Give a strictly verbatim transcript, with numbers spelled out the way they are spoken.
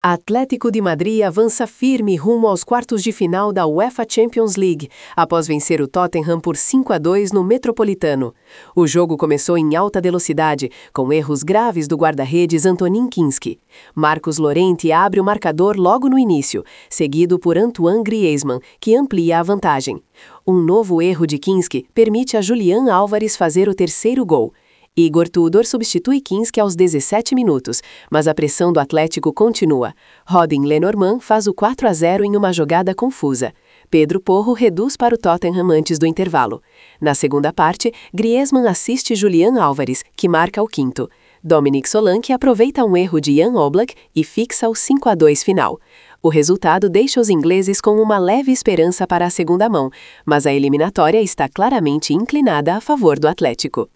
Atlético de Madrid avança firme rumo aos quartos de final da UEFA Champions League, após vencer o Tottenham por cinco a dois no Metropolitano. O jogo começou em alta velocidade, com erros graves do guarda-redes Antonin Kinski. Marcos Llorente abre o marcador logo no início, seguido por Antoine Griezmann, que amplia a vantagem. Um novo erro de Kinski permite a Julián Álvares fazer o terceiro gol. Igor Tudor substitui Kinski aos dezessete minutos, mas a pressão do Atlético continua. Robin Lenormand faz o quatro a zero em uma jogada confusa. Pedro Porro reduz para o Tottenham antes do intervalo. Na segunda parte, Griezmann assiste Julián Álvares, que marca o quinto. Dominic Solanke aproveita um erro de Jan Oblak e fixa o cinco a dois final. O resultado deixa os ingleses com uma leve esperança para a segunda mão, mas a eliminatória está claramente inclinada a favor do Atlético.